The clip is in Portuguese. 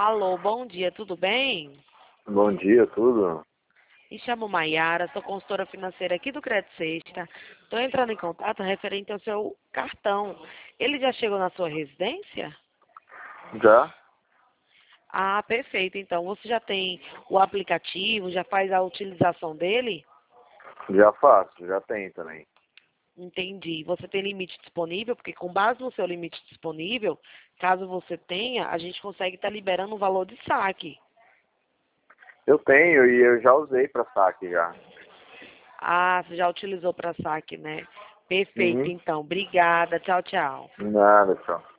Alô, bom dia, tudo bem? Bom dia, tudo? Me chamo Maiara, sou consultora financeira aqui do Crédito Sexta. Estou entrando em contato referente ao seu cartão. Ele já chegou na sua residência? Já? Ah, perfeito. Então, você já tem o aplicativo, já faz a utilização dele? Já faço, já tem também. Entendi. Você tem limite disponível? Porque com base no seu limite disponível, caso você tenha, a gente consegue estar liberando o valor de saque. Eu tenho e eu já usei para saque já. Ah, você já utilizou para saque, né? Perfeito, Uhum. então. Obrigada. Tchau, tchau. Nada, tchau.